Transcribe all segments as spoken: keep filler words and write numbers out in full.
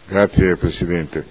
Grazie Presidente.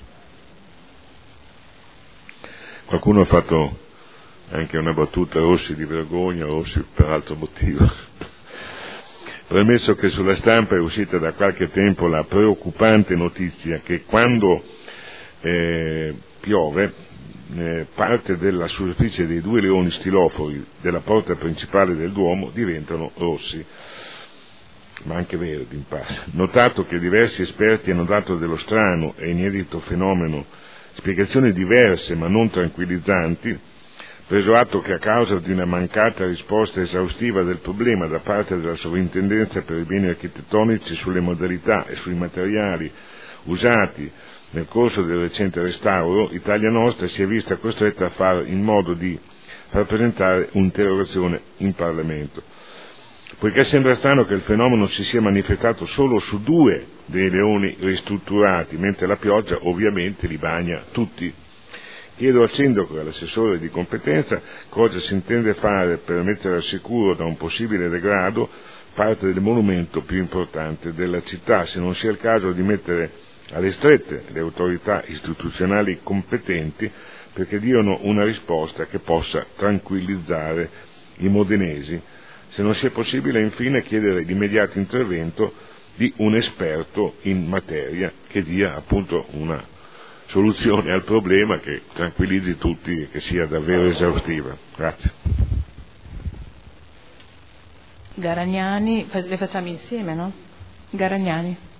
Qualcuno ha fatto anche una battuta, Rossi di vergogna, Rossi per altro motivo. Premesso che sulla stampa è uscita da qualche tempo la preoccupante notizia che quando eh, piove eh, parte della superficie dei due leoni stilofori della porta principale del Duomo diventano rossi, ma anche verdi in parte. Notato che diversi esperti hanno dato dello strano e inedito fenomeno spiegazioni diverse ma non tranquillizzanti, preso atto che a causa di una mancata risposta esaustiva del problema da parte della Sovrintendenza per i beni architettonici sulle modalità e sui materiali usati nel corso del recente restauro, Italia Nostra si è vista costretta a fare in modo di far presentare un'interrogazione in Parlamento. Poiché sembra strano che il fenomeno si sia manifestato solo su due dei leoni ristrutturati, mentre la pioggia ovviamente li bagna tutti, chiedo al sindaco e all'assessore di competenza cosa si intende fare per mettere al sicuro da un possibile degrado parte del monumento più importante della città, se non sia il caso di mettere alle strette le autorità istituzionali competenti perché diano una risposta che possa tranquillizzare i modenesi. Se non sia possibile, infine, chiedere l'immediato intervento di un esperto in materia che dia appunto una soluzione al problema che tranquillizzi tutti e che sia davvero esaustiva. Grazie. Garagnani, le facciamo insieme, no? Garagnani.